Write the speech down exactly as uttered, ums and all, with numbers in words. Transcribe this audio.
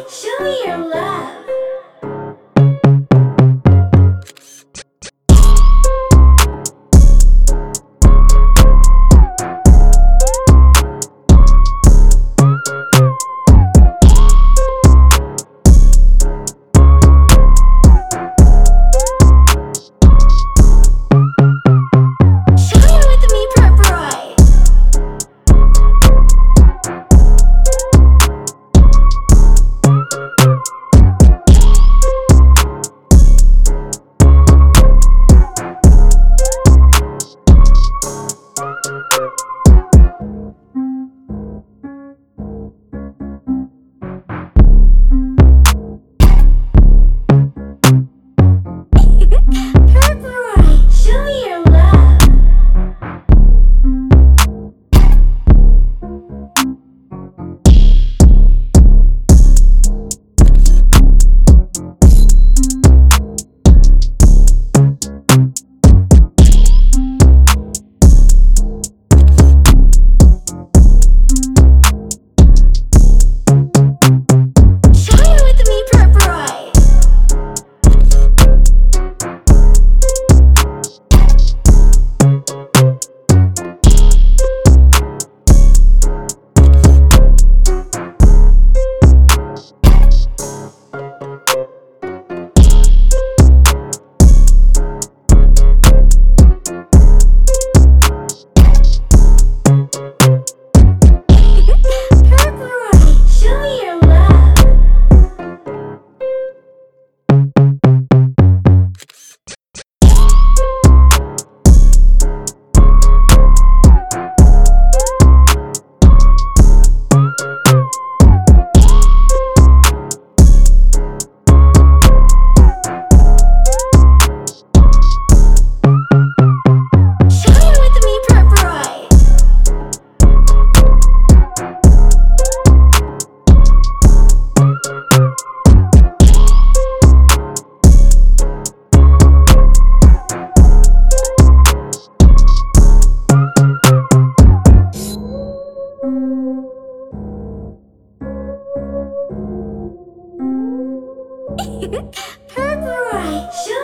Show me your love. Shine with me, Purple Eye. Purple Eye, show me your love. Shine with me, Purple Eye. Purple Eye, show me your love. Shine with me, Purple Eye. Purple Eye, show